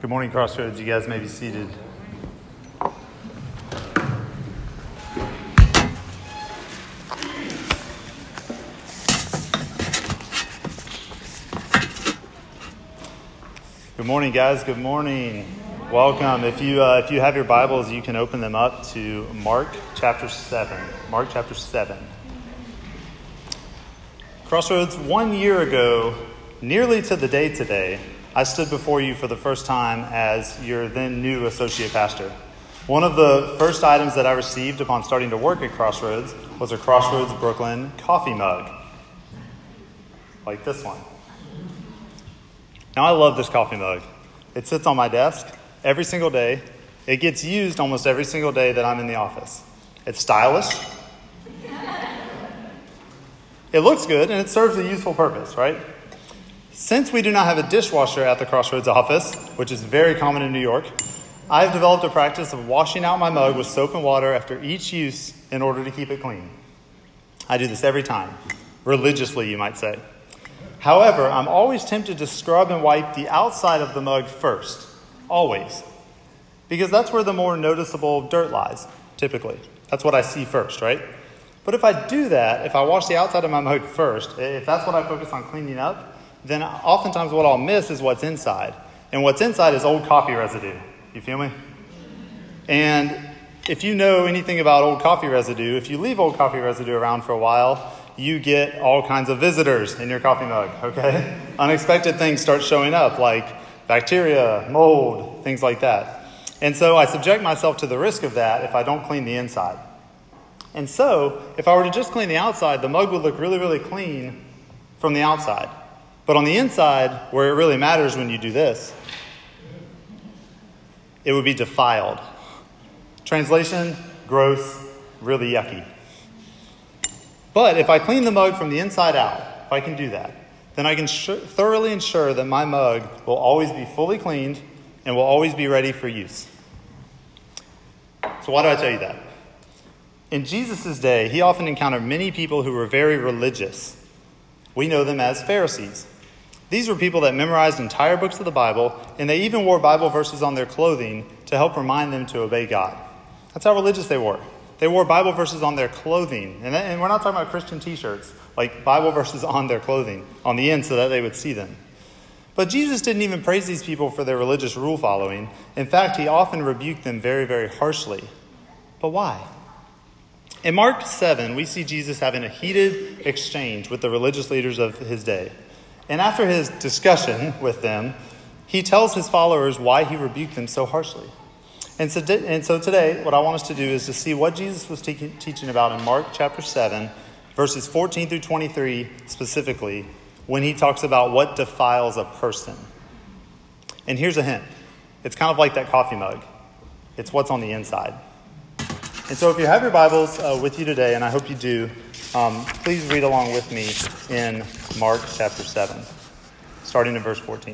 Good morning, Crossroads. You guys may be seated. Good morning, guys. Good morning. Welcome. If you have your Bibles, you can open them up to Mark chapter 7. Mark chapter 7. Crossroads, 1 year ago, nearly to the day today, I stood before you for the first time as your then new associate pastor. One of the first items that I received upon starting to work at Crossroads was a Crossroads Brooklyn coffee mug, like this one. Now, I love this coffee mug. It sits on my desk every single day. It gets used almost every single day that I'm in the office. It's stylish. It looks good, and it serves a useful purpose, right? Since we do not have a dishwasher at the Crossroads office, which is very common in New York, I've developed a practice of washing out my mug with soap and water after each use in order to keep it clean. I do this every time, religiously, you might say. However, I'm always tempted to scrub and wipe the outside of the mug first, always, because that's where the more noticeable dirt lies, typically. That's what I see first, right? But if I do that, if I wash the outside of my mug first, if that's what I focus on cleaning up, then oftentimes what I'll miss is what's inside. And what's inside is old coffee residue. You feel me? And if you know anything about old coffee residue, if you leave old coffee residue around for a while, you get all kinds of visitors in your coffee mug, okay? Unexpected things start showing up, like bacteria, mold, things like that. And so I subject myself to the risk of that if I don't clean the inside. And so, if I were to just clean the outside, the mug would look really, really clean from the outside. But on the inside, where it really matters when you do this, it would be defiled. Translation, gross, really yucky. But if I clean the mug from the inside out, if I can do that, then I can thoroughly ensure that my mug will always be fully cleaned and will always be ready for use. So why do I tell you that? In Jesus' day, he often encountered many people who were very religious. We know them as Pharisees. These were people that memorized entire books of the Bible, and they even wore Bible verses on their clothing to help remind them to obey God. That's how religious they were. They wore Bible verses on their clothing. And we're not talking about Christian t-shirts, like Bible verses on their clothing, on the end so that they would see them. But Jesus didn't even praise these people for their religious rule following. In fact, he often rebuked them very, very harshly. But why? In Mark 7, we see Jesus having a heated exchange with the religious leaders of his day. And after his discussion with them, he tells his followers why he rebuked them so harshly. And so today, what I want us to do is to see what Jesus was teaching about in Mark chapter 7, verses 14 through 23 specifically, when he talks about what defiles a person. And here's a hint. It's kind of like that coffee mug. It's what's on the inside. And so if you have your Bibles with you today, and I hope you do, please read along with me in Mark chapter 7, starting in verse 14.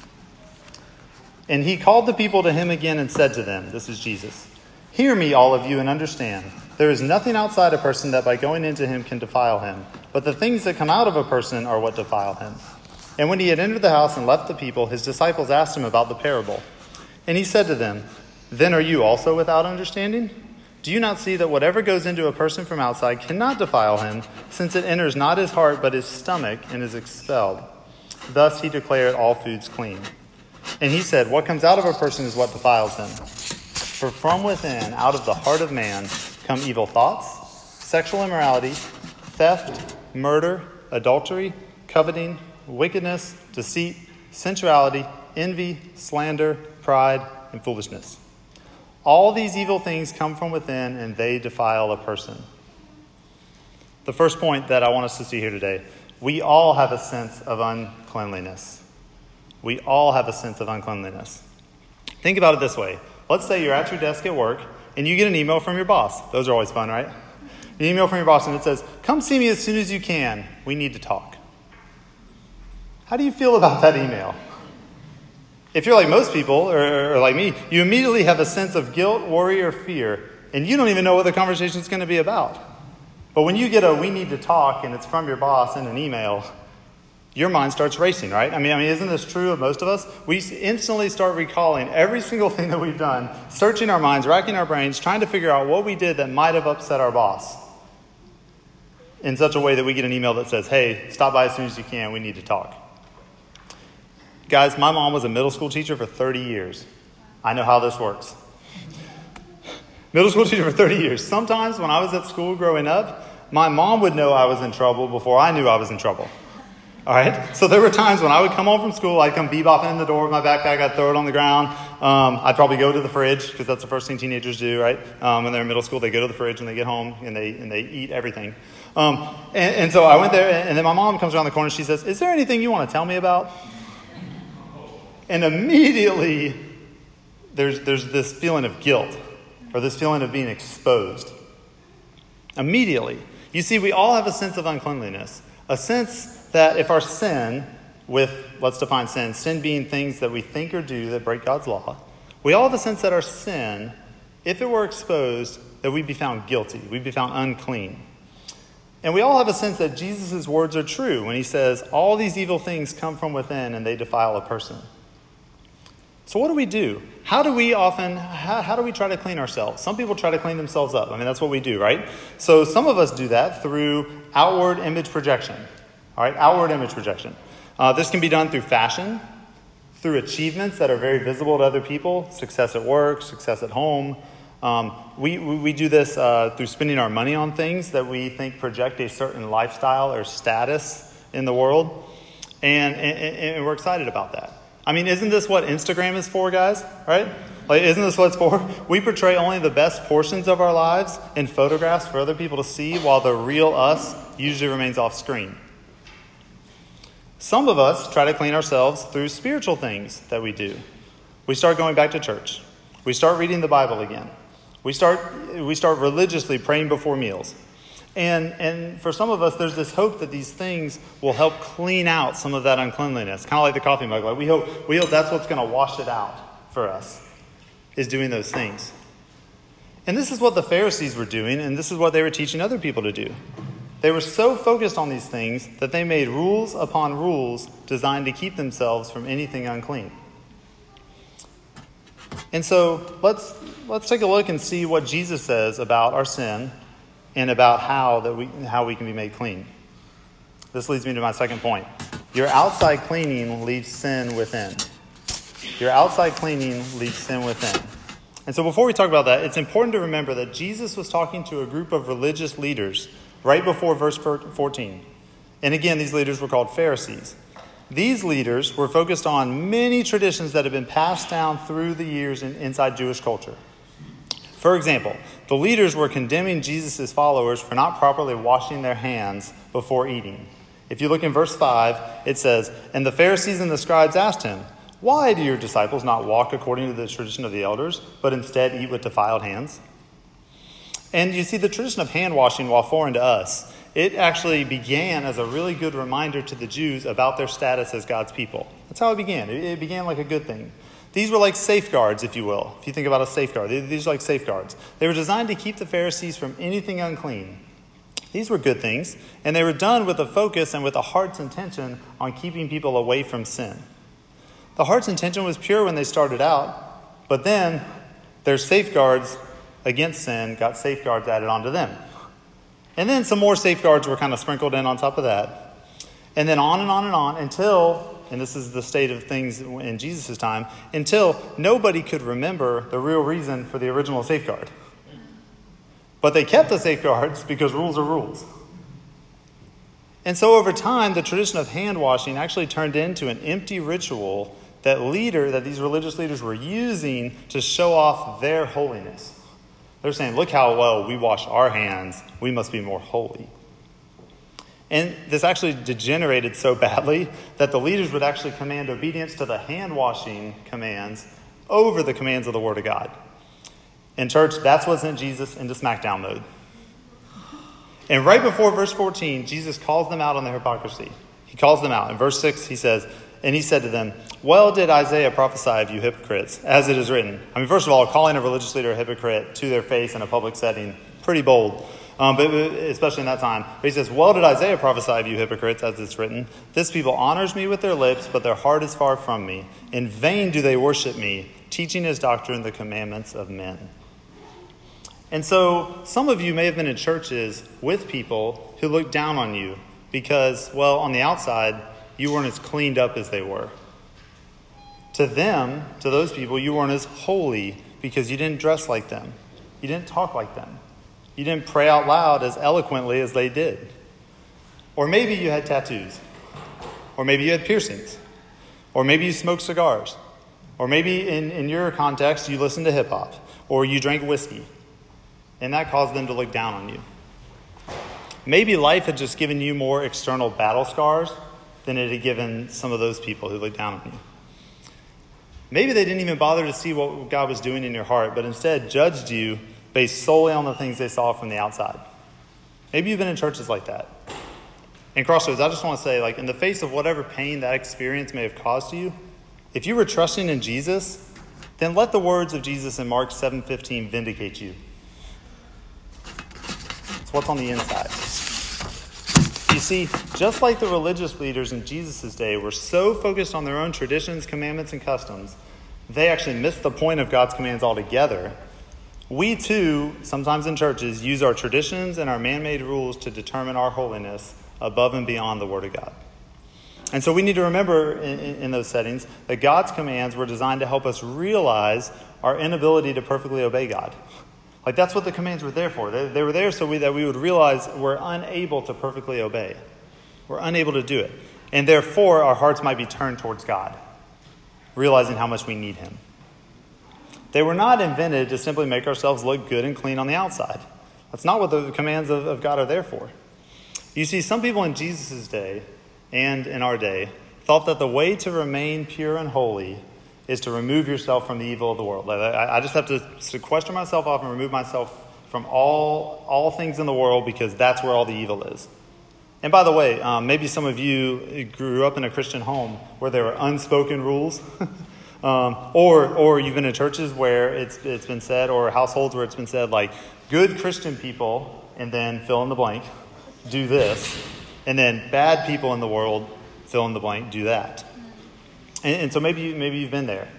And he called the people to him again and said to them, this is Jesus, "Hear me, all of you, and understand. There is nothing outside a person that by going into him can defile him, but the things that come out of a person are what defile him." And when he had entered the house and left the people, his disciples asked him about the parable. And he said to them, "Then are you also without understanding? Do you not see that whatever goes into a person from outside cannot defile him, since it enters not his heart but his stomach and is expelled? Thus he declared all foods clean." And he said, "What comes out of a person is what defiles him. For from within, out of the heart of man, come evil thoughts, sexual immorality, theft, murder, adultery, coveting, wickedness, deceit, sensuality, envy, slander, pride, and foolishness. All these evil things come from within, and they defile a person." The first point that I want us to see here today, we all have a sense of uncleanliness. We all have a sense of uncleanliness. Think about it this way. Let's say you're at your desk at work, and you get an email from your boss. Those are always fun, right? An email from your boss, and it says, "Come see me as soon as you can. We need to talk." How do you feel about that email? If you're like most people, or like me, you immediately have a sense of guilt, worry, or fear, and you don't even know what the conversation is going to be about. But when you get a "we need to talk" and it's from your boss in an email, your mind starts racing, right? I mean, isn't this true of most of us? We instantly start recalling every single thing that we've done, searching our minds, racking our brains, trying to figure out what we did that might have upset our boss in such a way that we get an email that says, hey, stop by as soon as you can, we need to talk. Guys, my mom was a middle school teacher for 30 years. I know how this works. Middle school teacher for 30 years. Sometimes when I was at school growing up, my mom would know I was in trouble before I knew I was in trouble. All right? So there were times when I would come home from school, I'd come bebopping in the door with my backpack, I'd throw it on the ground. I'd probably go to the fridge, because that's the first thing teenagers do, right? When they're in middle school, they go to the fridge when they get home, and they eat everything. And so I went there, and then my mom comes around the corner, she says, is there anything you want to tell me about? And immediately, there's this feeling of guilt, or this feeling of being exposed. Immediately. You see, we all have a sense of uncleanliness, a sense that if our sin, let's define sin being things that we think or do that break God's law, we all have a sense that our sin, if it were exposed, that we'd be found guilty, we'd be found unclean. And we all have a sense that Jesus' words are true when he says, all these evil things come from within and they defile a person. So what do? How do we try to clean ourselves? Some people try to clean themselves up. That's what we do, right? So some of us do that through outward image projection. All right, outward image projection. This can be done through fashion, through achievements that are very visible to other people, success at work, success at home. We do this through spending our money on things that we think project a certain lifestyle or status in the world. And we're excited about that. Isn't this what Instagram is for, guys? Right? Isn't this what it's for? We portray only the best portions of our lives in photographs for other people to see, while the real us usually remains off screen. Some of us try to clean ourselves through spiritual things that we do. We start going back to church. We start reading the Bible again. We start religiously praying before meals. And for some of us, there's this hope that these things will help clean out some of that uncleanliness. Kind of like the coffee mug. We hope that's what's going to wash it out for us, is doing those things. And this is what the Pharisees were doing, and this is what they were teaching other people to do. They were so focused on these things that they made rules upon rules designed to keep themselves from anything unclean. And so let's take a look and see what Jesus says about our sin and about how we can be made clean. This leads me to my second point. Your outside cleaning leaves sin within. Your outside cleaning leaves sin within. And so before we talk about that, it's important to remember that Jesus was talking to a group of religious leaders right before verse 14. And again, these leaders were called Pharisees. These leaders were focused on many traditions that had been passed down through the years inside Jewish culture. For example, the leaders were condemning Jesus' followers for not properly washing their hands before eating. If you look in verse 5, it says, "And the Pharisees and the scribes asked him, 'Why do your disciples not walk according to the tradition of the elders, but instead eat with defiled hands?'" And you see, the tradition of hand washing, while foreign to us, it actually began as a really good reminder to the Jews about their status as God's people. That's how it began. It began like a good thing. These were like safeguards, if you will. If you think about a safeguard, these are like safeguards. They were designed to keep the Pharisees from anything unclean. These were good things, and they were done with a focus and with a heart's intention on keeping people away from sin. The heart's intention was pure when they started out, but then their safeguards against sin got safeguards added onto them. And then some more safeguards were kind of sprinkled in on top of that. And then on and on and on until, and this is the state of things in Jesus' time, until nobody could remember the real reason for the original safeguard. But they kept the safeguards because rules are rules. And so over time, the tradition of hand washing actually turned into an empty ritual that these religious leaders were using to show off their holiness. They're saying, look how well we wash our hands. We must be more holy. And this actually degenerated so badly that the leaders would actually command obedience to the hand-washing commands over the commands of the Word of God. In church, that's what sent Jesus into smackdown mode. And right before verse 14, Jesus calls them out on their hypocrisy. He calls them out. In verse 6, he says, "And he said to them, 'Well did Isaiah prophesy of you hypocrites, as it is written.'" First of all, calling a religious leader a hypocrite to their face in a public setting, pretty bold. but especially in that time. But he says, well did Isaiah prophesy of you hypocrites, as it's written, this people honors me with their lips, but their heart is far from me. In vain do they worship me, teaching as doctrine the commandments of men. And so some of you may have been in churches with people who looked down on you because, well, on the outside, you weren't as cleaned up as they were. To them, to those people, you weren't as holy because you didn't dress like them. You didn't talk like them. You didn't pray out loud as eloquently as they did. Or maybe you had tattoos. Or maybe you had piercings. Or maybe you smoked cigars. Or maybe in your context, you listened to hip hop. Or you drank whiskey. And that caused them to look down on you. Maybe life had just given you more external battle scars than it had given some of those people who looked down on you. Maybe they didn't even bother to see what God was doing in your heart, but instead judged you based solely on the things they saw from the outside. Maybe you've been in churches like that. In Crossroads, I just want to say, in the face of whatever pain that experience may have caused you, if you were trusting in Jesus, then let the words of Jesus in Mark 7:15 vindicate you. It's what's on the inside. You see, just like the religious leaders in Jesus' day were so focused on their own traditions, commandments, and customs, they actually missed the point of God's commands altogether. We too, sometimes in churches, use our traditions and our man-made rules to determine our holiness above and beyond the Word of God. And so we need to remember in those settings that God's commands were designed to help us realize our inability to perfectly obey God. That's what the commands were there for. They were there so that we would realize we're unable to perfectly obey. We're unable to do it. And therefore, our hearts might be turned towards God, realizing how much we need Him. They were not invented to simply make ourselves look good and clean on the outside. That's not what the commands of God are there for. You see, some people in Jesus' day and in our day thought that the way to remain pure and holy is to remove yourself from the evil of the world. I just have to sequester myself off and remove myself from all things in the world because that's where all the evil is. And by the way, maybe some of you grew up in a Christian home where there were unspoken rules. Or you've been in churches where it's been said, or households where it's been said, good Christian people, and then fill in the blank, do this. And then bad people in the world, fill in the blank, do that. And so maybe you've been there.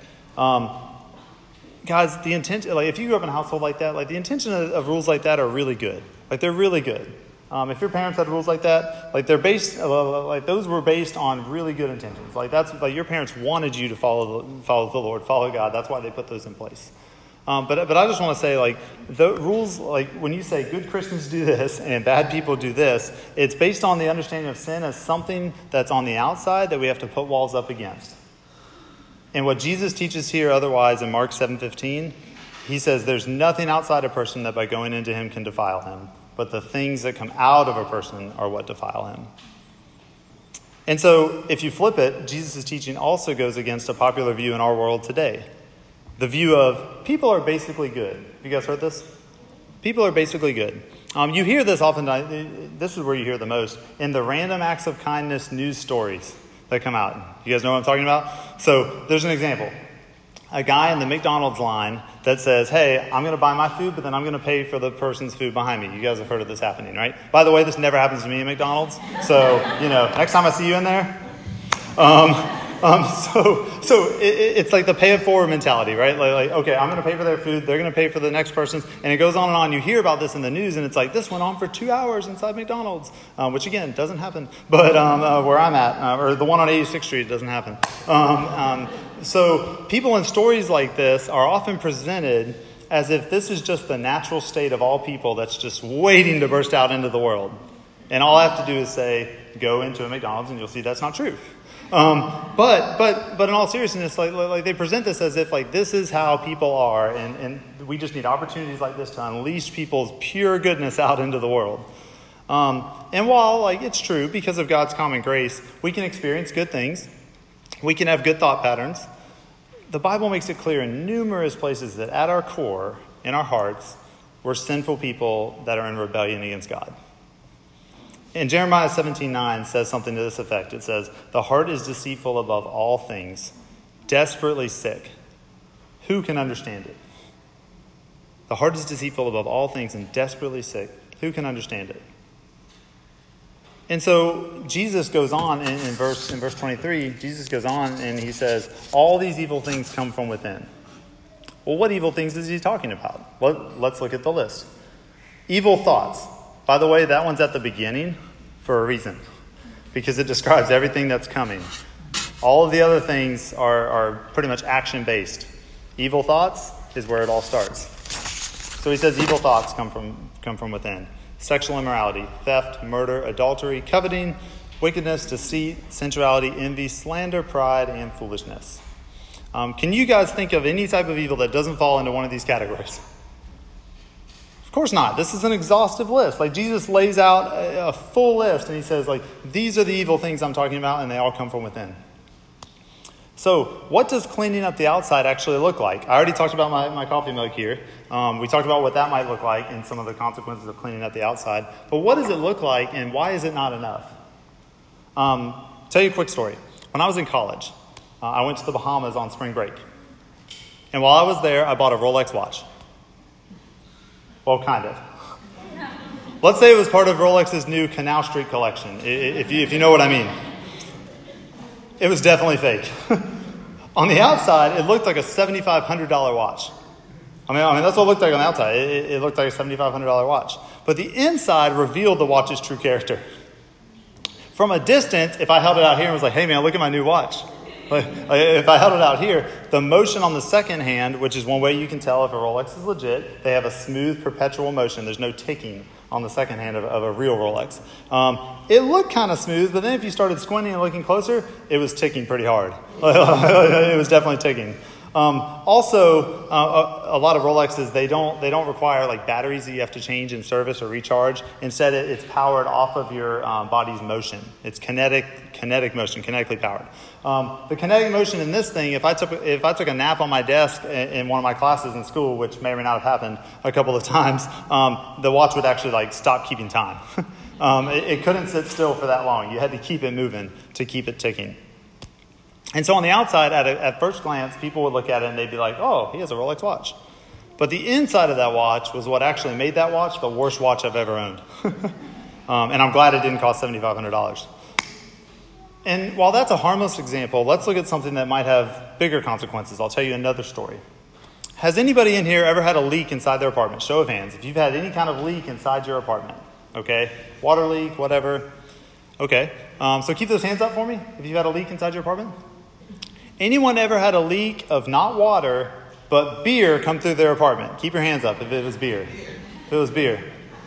Guys, the intention, if you grew up in a household like that, the intention of rules like that are really good. They're really good. If your parents had rules like that, they're based, those were based on really good intentions. That's your parents wanted you to follow the Lord, follow God. That's why they put those in place. But I just want to say, the rules, when you say good Christians do this and bad people do this, it's based on the understanding of sin as something that's on the outside that we have to put walls up against. And what Jesus teaches here otherwise in Mark 7:15, he says there's nothing outside a person that by going into him can defile him, but the things that come out of a person are what defile him. And so if you flip it, Jesus' teaching also goes against a popular view in our world today. The view of people are basically good. Have you guys heard this? People are basically good. You hear this often, this is where you hear the most, in the random acts of kindness news stories that come out. You guys know what I'm talking about? So there's an example. A guy in the McDonald's line that says, hey, I'm going to buy my food, but then I'm going to pay for the person's food behind me. You guys have heard of this happening, right? By the way, this never happens to me at McDonald's. So, next time I see you in there. It's like the pay it forward mentality, right? Okay, I'm going to pay for their food. They're going to pay for the next person's. And it goes on and on. You hear about this in the news, and it's this went on for 2 hours inside McDonald's, which, again, doesn't happen. But where I'm at, or the one on 86th Street, doesn't happen. So people in stories like this are often presented as if this is just the natural state of all people that's just waiting to burst out into the world. And all I have to do is say, go into a McDonald's, and you'll see that's not true. But in all seriousness, like they present this as if this is how people are, and we just need opportunities like this to unleash people's pure goodness out into the world. And while it's true, because of God's common grace, we can experience good things, we can have good thought patterns. The Bible makes it clear in numerous places that at our core, in our hearts, we're sinful people that are in rebellion against God. And Jeremiah 17:9 says something to this effect. It says, the heart is deceitful above all things, desperately sick. Who can understand it? The heart is deceitful above all things and desperately sick. Who can understand it? And so Jesus goes on in verse 23, Jesus goes on and he says, all these evil things come from within. Well, what evil things is he talking about? Well, let's look at the list. Evil thoughts. By the way, that one's at the beginning for a reason, because it describes everything that's coming. All of the other things are pretty much action-based. Evil thoughts is where it all starts. So he says evil thoughts come from within. Sexual immorality, theft, murder, adultery, coveting, wickedness, deceit, sensuality, envy, slander, pride, and foolishness. Can you guys think of any type of evil that doesn't fall into one of these categories? Of course not. This is an exhaustive list. Like, Jesus lays out a full list and he says, like, these are the evil things I'm talking about, and they all come from within. So what does cleaning up the outside actually look like? I already talked about my coffee mug here. We talked about what that might look like and some of the consequences of cleaning up the outside. But what does it look like, and why is it not enough? Tell you a quick story. When I was in college, I went to the Bahamas on spring break. And while I was there, I bought a Rolex watch. Well, kind of. Let's say it was part of Rolex's new Canal Street collection, if you know what I mean. It was definitely fake. On the outside, it looked like a $7,500 watch. I mean, that's what it looked like on the outside. It looked like a $7,500 watch. But the inside revealed the watch's true character. From a distance, if I held it out here and was like, hey man, look at my new watch. If I held it out here, the motion on the second hand, which is one way you can tell if a Rolex is legit, they have a smooth perpetual motion. There's no ticking on the second hand of a real Rolex. It looked kind of smooth, but then if you started squinting and looking closer, it was ticking pretty hard. It was definitely ticking. Also, a lot of Rolexes, they don't require like batteries that you have to change in service or recharge. Instead, it's powered off of your body's motion. It's kinetic motion, kinetically powered. The kinetic motion in this thing, if I took a nap on my desk in one of my classes in school, which may or may not have happened a couple of times, the watch would actually like stop keeping time. It couldn't sit still for that long. You had to keep it moving to keep it ticking. And so on the outside, at first glance, people would look at it and they'd be like, oh, he has a Rolex watch. But the inside of that watch was what actually made that watch the worst watch I've ever owned. And I'm glad it didn't cost $7,500. And while that's a harmless example, let's look at something that might have bigger consequences. I'll tell you another story. Has anybody in here ever had a leak inside their apartment? Show of hands. If you've had any kind of leak inside your apartment. Okay? Water leak, whatever. Okay. So keep those hands up for me if you've had a leak inside your apartment. Anyone ever had a leak of not water, but beer come through their apartment? Keep your hands up if it was beer. If it was beer.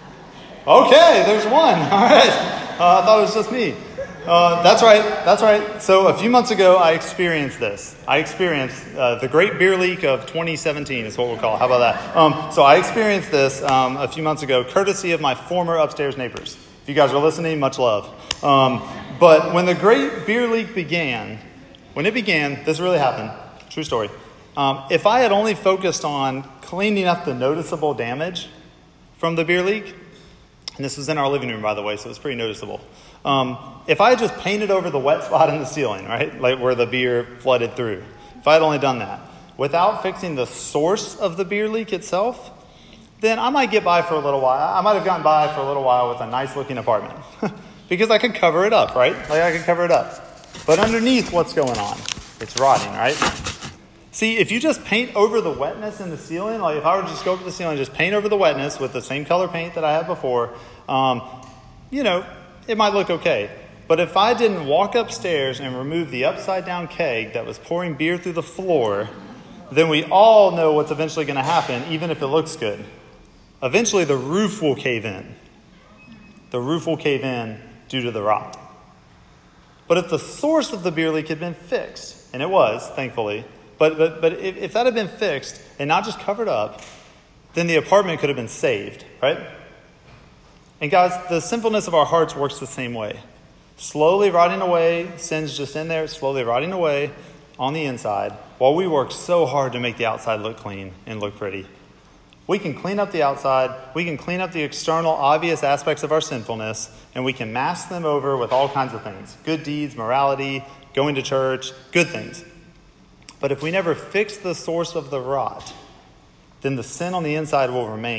Okay, there's one. All right. I thought it was just me. That's right. So a few months ago, I experienced this. The great beer leak of 2017 is what we'll call it. How about that? So I experienced this a few months ago, courtesy of my former upstairs neighbors. If you guys are listening, much love. But when the great beer leak began, this really happened. True story. If I had only focused on cleaning up the noticeable damage from the beer leak, and this was in our living room, by the way, so it was pretty noticeable. If I had just painted over the wet spot in the ceiling, right, like where the beer flooded through, if I had only done that, without fixing the source of the beer leak itself, then I might get by for a little while. I might have gotten by for a little while with a nice-looking apartment because I could cover it up, right? Like I could cover it up. But underneath, what's going on? It's rotting, right? See, if you just paint over the wetness in the ceiling, like if I were to just go up to the ceiling and just paint over the wetness with the same color paint that I had before, it might look okay. But if I didn't walk upstairs and remove the upside-down keg that was pouring beer through the floor, then we all know what's eventually going to happen, even if it looks good. Eventually, the roof will cave in. The roof will cave in due to the rot. But if the source of the beer leak had been fixed, and it was, thankfully, but if that had been fixed and not just covered up, then the apartment could have been saved, right? And guys, the sinfulness of our hearts works the same way. Slowly rotting away, sin's just in there, slowly rotting away on the inside, while we work so hard to make the outside look clean and look pretty. We can clean up the outside, we can clean up the external, obvious aspects of our sinfulness, and we can mask them over with all kinds of things. Good deeds, morality, going to church, good things. But if we never fix the source of the rot, then the sin on the inside will remain,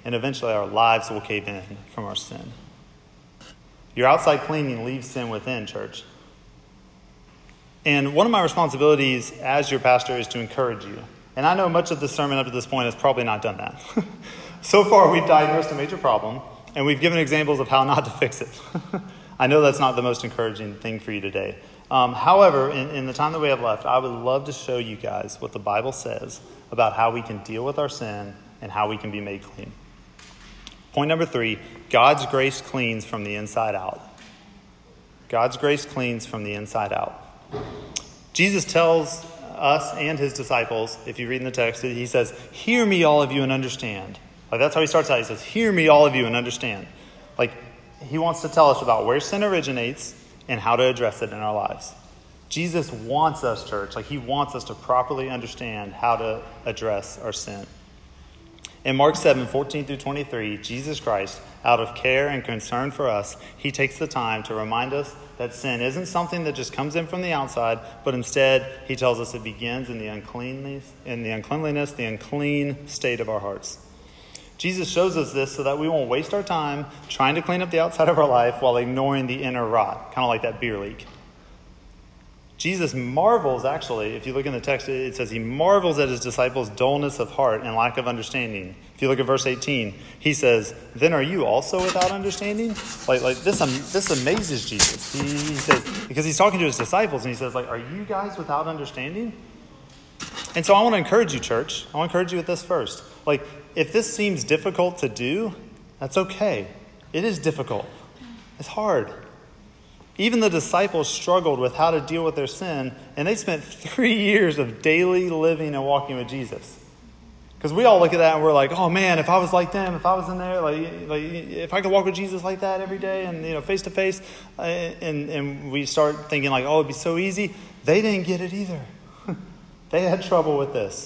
and eventually our lives will cave in from our sin. Your outside cleaning leaves sin within, church. And one of my responsibilities as your pastor is to encourage you. And I know much of this sermon up to this point has probably not done that. So far, we've diagnosed a major problem, and we've given examples of how not to fix it. I know that's not the most encouraging thing for you today. However, in the time that we have left, I would love to show you guys what the Bible says about how we can deal with our sin and how we can be made clean. Point number 3, God's grace cleans from the inside out. God's grace cleans from the inside out. Jesus tells us and his disciples, if you read in the text, he says, "Hear me, all of you, and understand." Like that's how he starts out. He says, "Hear me, all of you, and understand." Like he wants to tell us about where sin originates and how to address it in our lives. Jesus wants us, church, like he wants us to properly understand how to address our sin. In Mark 7:14-23, Jesus Christ, out of care and concern for us, he takes the time to remind us that sin isn't something that just comes in from the outside, but instead he tells us it begins in the unclean state of our hearts. Jesus shows us this so that we won't waste our time trying to clean up the outside of our life while ignoring the inner rot, kind of like that beer leak. Jesus marvels, actually, if you look in the text, it says he marvels at his disciples' dullness of heart and lack of understanding. If you look at verse 18, he says, "Then are you also without understanding?" Like this amazes Jesus. He says, because he's talking to his disciples, and he says, "Are you guys without understanding?" And so I want to encourage you, church. I want to encourage you with this first. If this seems difficult to do, that's okay. It is difficult. It's hard. Even the disciples struggled with how to deal with their sin, and they spent 3 years of daily living and walking with Jesus. Because we all look at that and we're like, "Oh man, if I was like them, if I was in there, if I could walk with Jesus like that every day and face to face," and we start thinking like, "Oh, it'd be so easy." They didn't get it either. They had trouble with this.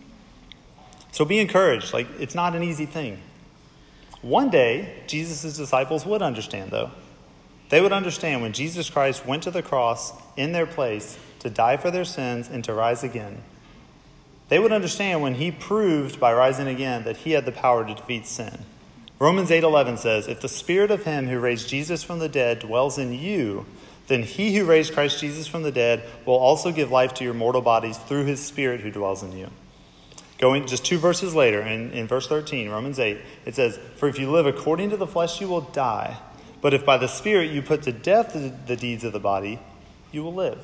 So be encouraged. It's not an easy thing. One day, Jesus' disciples would understand, though. They would understand when Jesus Christ went to the cross in their place to die for their sins and to rise again. They would understand when he proved by rising again that he had the power to defeat sin. Romans 8:11 says, "If the spirit of him who raised Jesus from the dead dwells in you, then he who raised Christ Jesus from the dead will also give life to your mortal bodies through his spirit who dwells in you." Going just 2 verses later, in verse 13, Romans 8, it says, "For if you live according to the flesh, you will die. But if by the Spirit you put to death the deeds of the body, you will live."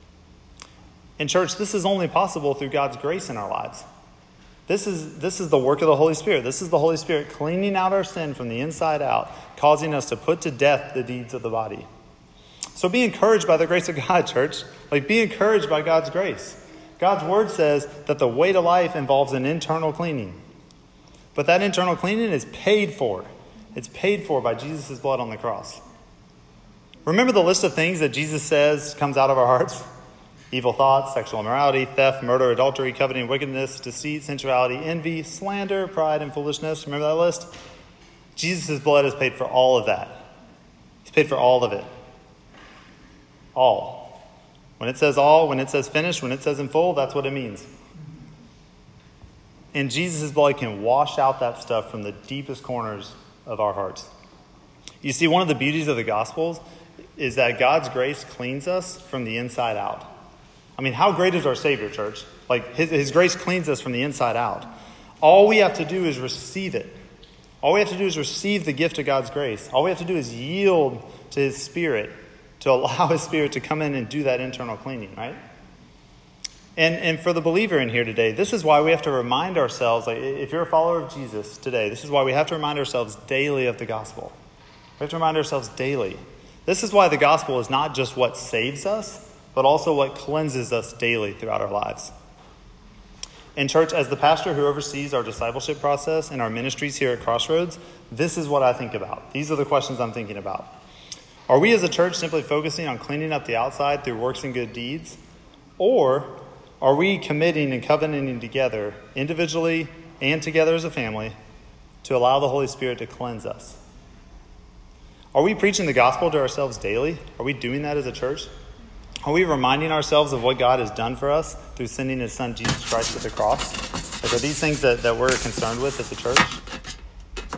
And church, this is only possible through God's grace in our lives. This is the work of the Holy Spirit. This is the Holy Spirit cleaning out our sin from the inside out, causing us to put to death the deeds of the body. So be encouraged by the grace of God, church. Be encouraged by God's grace. God's word says that the way to life involves an internal cleaning. But that internal cleaning is paid for. It's paid for by Jesus' blood on the cross. Remember the list of things that Jesus says comes out of our hearts? Evil thoughts, sexual immorality, theft, murder, adultery, coveting, wickedness, deceit, sensuality, envy, slander, pride, and foolishness. Remember that list? Jesus' blood has paid for all of that. He's paid for all of it. All. When it says all, when it says finished, when it says in full, that's what it means. And Jesus' blood can wash out that stuff from the deepest corners of our hearts. You see, one of the beauties of the Gospels is that God's grace cleans us from the inside out. I mean, how great is our Savior, church? His grace cleans us from the inside out. All we have to do is receive it. All we have to do is receive the gift of God's grace. All we have to do is yield to his Spirit, to allow his Spirit to come in and do that internal cleaning, right? And for the believer in here today, this is why we have to remind ourselves, if you're a follower of Jesus today, this is why we have to remind ourselves daily of the gospel. We have to remind ourselves daily. This is why the gospel is not just what saves us, but also what cleanses us daily throughout our lives. In church, as the pastor who oversees our discipleship process and our ministries here at Crossroads, this is what I think about. These are the questions I'm thinking about. Are we as a church simply focusing on cleaning up the outside through works and good deeds? Or are we committing and covenanting together, individually and together as a family, to allow the Holy Spirit to cleanse us? Are we preaching the gospel to ourselves daily? Are we doing that as a church? Are we reminding ourselves of what God has done for us through sending his son Jesus Christ to the cross? Are these things that we're concerned with as a church?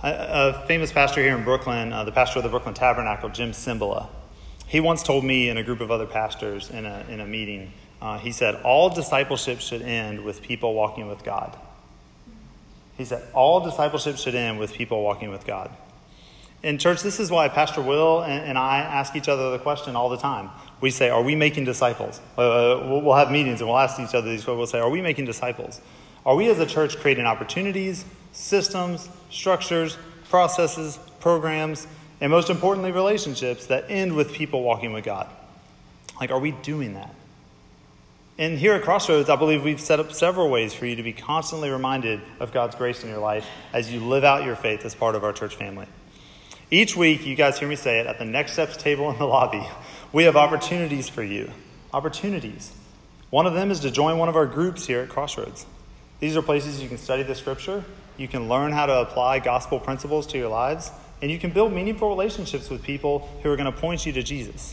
A famous pastor here in Brooklyn, the pastor of the Brooklyn Tabernacle, Jim Cymbala, he once told me and a group of other pastors in a meeting, he said, all discipleship should end with people walking with God. He said, all discipleship should end with people walking with God. In church, this is why Pastor Will and I ask each other the question all the time. We say, are we making disciples? We'll have meetings and we'll ask each other these questions. We'll say, are we making disciples? Are we as a church creating opportunities, systems, structures, processes, programs, and most importantly, relationships that end with people walking with God? Like, are we doing that? And here at Crossroads, I believe we've set up several ways for you to be constantly reminded of God's grace in your life as you live out your faith as part of our church family. Each week, you guys hear me say it, at the Next Steps table in the lobby, we have opportunities for you. Opportunities. One of them is to join one of our groups here at Crossroads. These are places you can study the scripture, you can learn how to apply gospel principles to your lives, and you can build meaningful relationships with people who are going to point you to Jesus.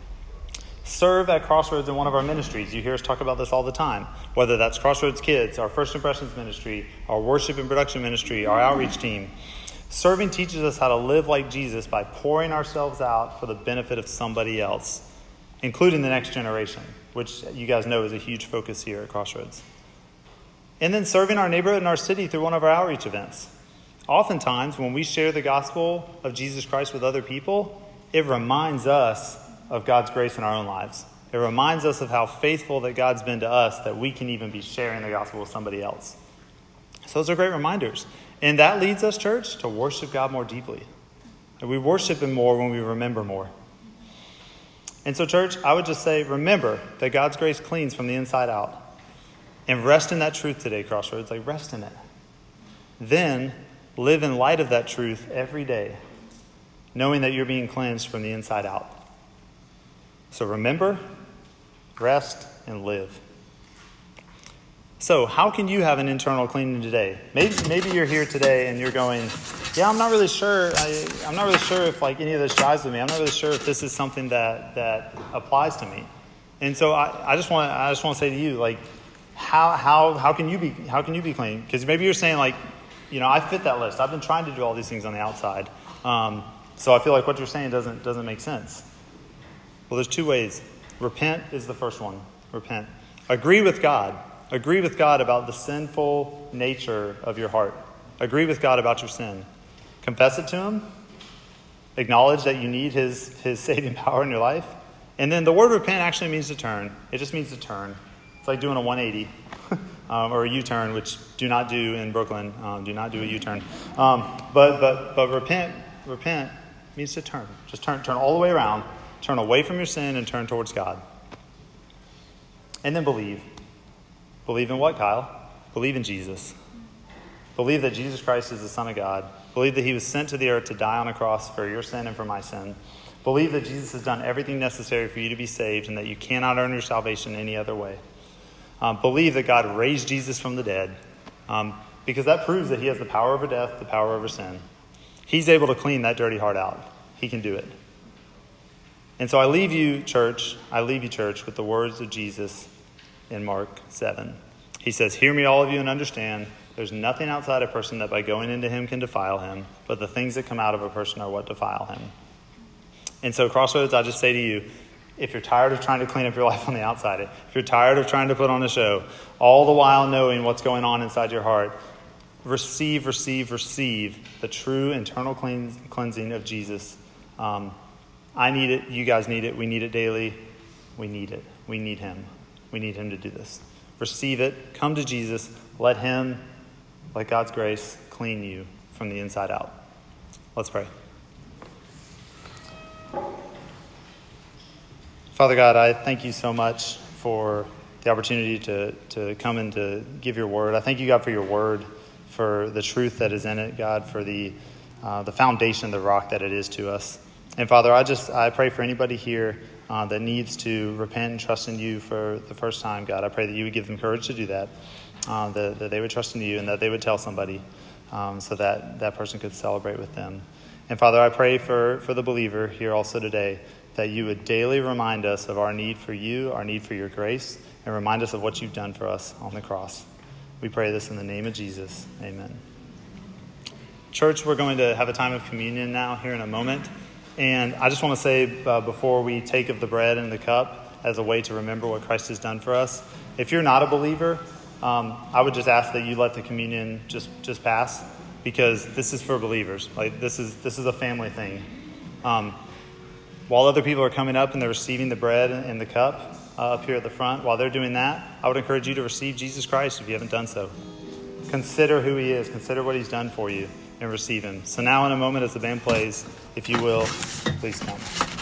Serve at Crossroads in one of our ministries. You hear us talk about this all the time, whether that's Crossroads Kids, our First Impressions ministry, our worship and production ministry, our outreach team. Serving teaches us how to live like Jesus by pouring ourselves out for the benefit of somebody else, including the next generation, which you guys know is a huge focus here at Crossroads. And then serving our neighborhood and our city through one of our outreach events. Oftentimes, when we share the gospel of Jesus Christ with other people, it reminds us of God's grace in our own lives. It reminds us of how faithful that God's been to us that we can even be sharing the gospel with somebody else. So those are great reminders. And that leads us, church, to worship God more deeply. And we worship Him more when we remember more. And so, church, I would just say, remember that God's grace cleans from the inside out. And rest in that truth today, Crossroads. Like, rest in it. Then, live in light of that truth every day, knowing that you're being cleansed from the inside out. So remember, rest, and live. So how can you have an internal cleaning today? Maybe you're here today and you're going, yeah, I'm not really sure. I'm not really sure if like any of this jives with me. I'm not really sure if this is something that applies to me. And so I just want to say to you, like, how can you be clean? Because maybe you're saying like, I fit that list. I've been trying to do all these things on the outside. So I feel like what you're saying doesn't make sense. Well, there's two ways. Repent is the first one. Repent. Agree with God. Agree with God about the sinful nature of your heart. Agree with God about your sin. Confess it to Him. Acknowledge that you need His saving power in your life. And then the word repent actually means to turn. It just means to turn. It's like doing a 180 or a U-turn, which do not do in Brooklyn. Do not do a U-turn. But repent means to turn. Just turn all the way around. Turn away from your sin and turn towards God. And then believe. Believe in what, Kyle? Believe in Jesus. Believe that Jesus Christ is the Son of God. Believe that He was sent to the earth to die on a cross for your sin and for my sin. Believe that Jesus has done everything necessary for you to be saved and that you cannot earn your salvation any other way. Believe that God raised Jesus from the dead because that proves that He has the power over death, the power over sin. He's able to clean that dirty heart out. He can do it. And so I leave you, church, with the words of Jesus in Mark 7. He says, "Hear me, all of you, and understand. There's nothing outside a person that by going into him can defile him, but the things that come out of a person are what defile him." And so, Crossroads, I just say to you, if you're tired of trying to clean up your life on the outside, if you're tired of trying to put on a show, all the while knowing what's going on inside your heart, receive the true internal cleansing of Jesus. I need it. You guys need it. We need it daily. We need it. We need Him. We need Him to do this. Receive it. Come to Jesus. Let Him, let God's grace, clean you from the inside out. Let's pray. Father God, I thank you so much for the opportunity to come and to give your word. I thank you, God, for your word, for the truth that is in it, God, for the foundation, the rock that it is to us. And Father, I pray for anybody here that needs to repent and trust in you for the first time, God. I pray that you would give them courage to do that, that they would trust in you and that they would tell somebody so that that person could celebrate with them. And Father, I pray for the believer here also today that you would daily remind us of our need for you, our need for your grace, and remind us of what you've done for us on the cross. We pray this in the name of Jesus. Amen. Church, we're going to have a time of communion now here in a moment. And I just want to say before we take of the bread and the cup as a way to remember what Christ has done for us, if you're not a believer, I would just ask that you let the communion just pass, because this is for believers. Like this is a family thing. While other people are coming up and they're receiving the bread and the cup up here at the front, while they're doing that, I would encourage you to receive Jesus Christ if you haven't done so. Consider who he is. Consider what he's done for you and receive him. So now in a moment as the band plays, if you will, please come.